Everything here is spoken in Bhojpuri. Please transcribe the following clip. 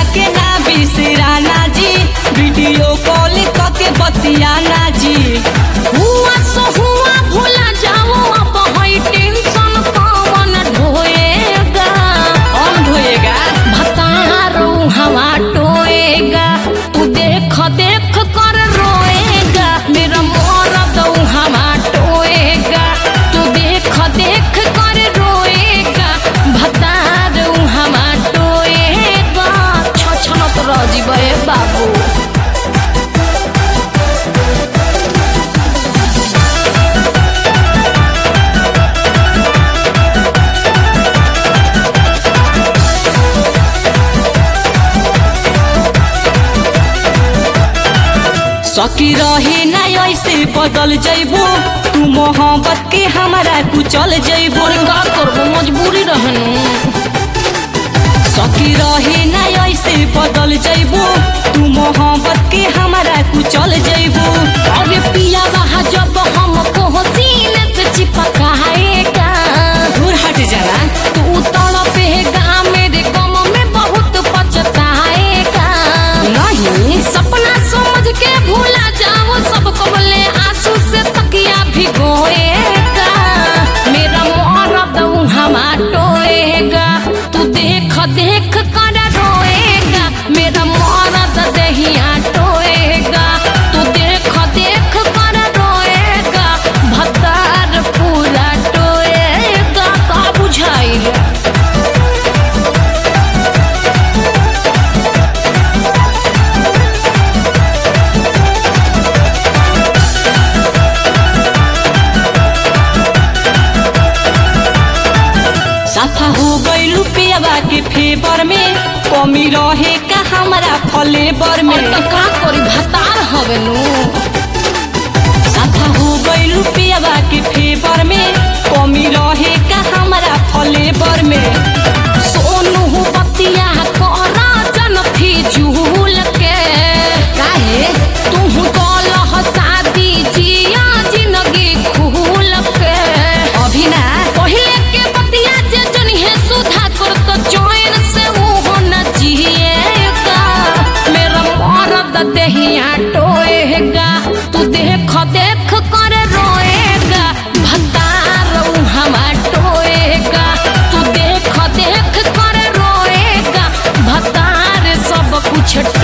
के ना बिसराना जी, वीडियो कॉल करके बतियाना जी। हुआ सो हुआ भूला जाओ अब है टेंशन कौन ढोएगा। कौन ढोएगा? भतारो हवा टोएगा, तू देख देख कर रोएगा। मेरा मरद हवा टोएगा, तू देख देख कर रोएगा। भतारो हवा टोएगा, छछनत रजीबे बाबू। सकी रहे ना ऐसे बदल जइबो, तू मोहब्बत के हमारा कुचल जइबो। और का करबो मजबूरी रहनु। सकी रहे ना ऐसे बदल जइबो, तू मोहब्बत के हमारा कुचल जइबो। अरे पिया वहाँ जब हमको सीने से चिपकाएगा, दूर हट जाना। तू तड़पेगा मेरे गम में बहुत पछताएगा। नहीं सपना समझ के भूला जाओ सब कबले आंसू से तकिया भिगोएगा। मेरा मरद हमा टोएगा, तू देख देख कर रोएगा। मेरा मरद दहिया टोएगा, तू देख देख कर रोएगा। भतार पूरा टोएगा, का बुझाइल। साफा हो गई रुपया के फेवर में, कमी रहे का हमारा फ्लेवर में। और का करी भतार हवे नु। साफा हो गई रुपया के फेवर में, कमी रहे का हमारा फ्लेवर में। सोनू बतिया करा जन फिजूल के, काहे तू कलह शादी जिया जिंदगी खूल के। अभी ना पहले के बतिया जे जनिहे सुधा कर तो चैन से वो न जिएगा। मेरा मरद दहिया टोएगा, तू देख देख कर रोएगा। भतार हमा टोएगा, तू देख देख कर रोएगा। भतार सब कुछ